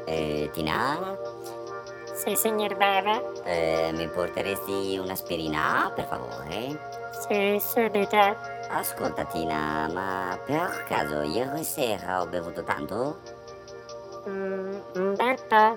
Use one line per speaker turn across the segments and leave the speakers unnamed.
Tina?
Sì, signor Bava?
Mi porteresti un'aspirina, per favore?
Sì, subito.
Ascolta Tina, ma per caso ieri sera ho bevuto tanto?
Un bel po'.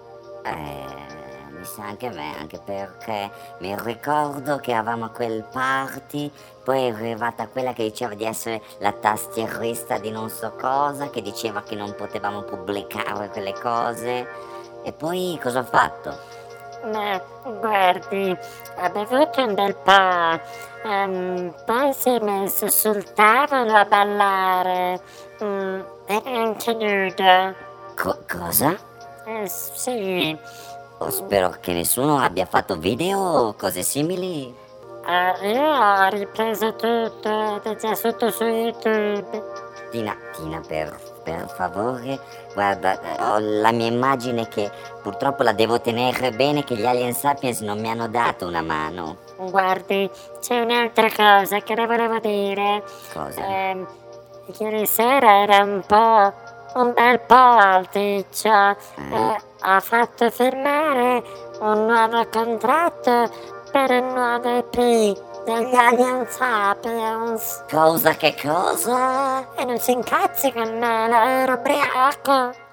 Mi sa anche a me, anche perché mi ricordo che eravamo a quel party, poi è arrivata quella che diceva di essere la tastierista di non so cosa, che diceva che non potevamo pubblicare quelle cose. E poi cosa ho fatto?
Ma guardi, ha bevuto un bel po'. Poi si è messo sul tavolo a ballare. Era anche nudo.
Cosa?
Sì.
Spero che nessuno abbia fatto video o cose simili.
Io ho ripreso tutto ed è già sotto su YouTube.
Tina, per favore, guarda, ho la mia immagine che purtroppo la devo tenere bene, che gli Alien Sapiens non mi hanno dato una mano.
Guardi, c'è un'altra cosa che le volevo dire.
Cosa?
Ieri sera era un bel po' alticcio. Ha fatto firmare un nuovo contratto per il nuovo EP degli Alien Sapiens.
Cosa che cosa?
E non si incazzi con me, ero ubriaco.